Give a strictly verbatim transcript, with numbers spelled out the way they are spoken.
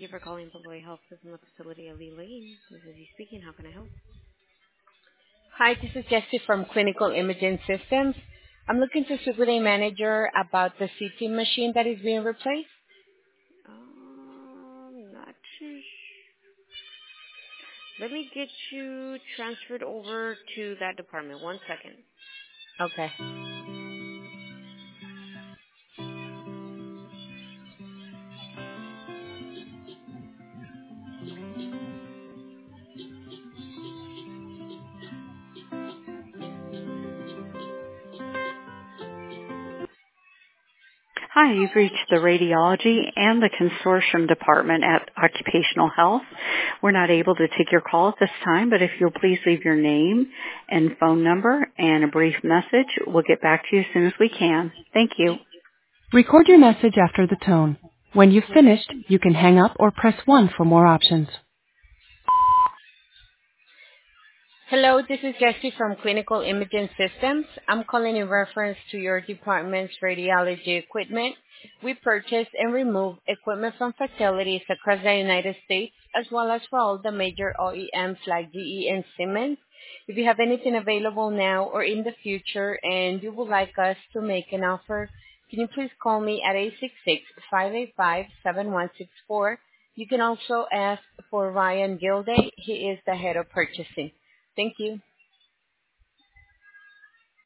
you for calling Beloy Health System, the facility of Lee Lane. This is he speaking. How can I help? Hi, this is Jessie from Clinical Imaging Systems. I'm looking to speak with a manager about the C T machine that is being replaced. Um, not too sh- Let me get you transferred over to that department. One second. Okay. Hi, you've reached the radiology and the consortium department at Occupational Health. We're not able to take your call at this time, but if you'll please leave your name and phone number and a brief message, we'll get back to you as soon as we can. Thank you. Record your message after the tone. When you've finished, you can hang up or press one for more options. Hello, this is Jessie from Clinical Imaging Systems. I'm calling in reference to your department's radiology equipment. We purchase and remove equipment from facilities across the United States, as well as for all the major O E Ms like G E and Siemens. If you have anything available now or in the future and you would like us to make an offer, can you please call me at eight six six, five eight five, seven one six four. You can also ask for Ryan Gilday. He is the head of purchasing. Thank you.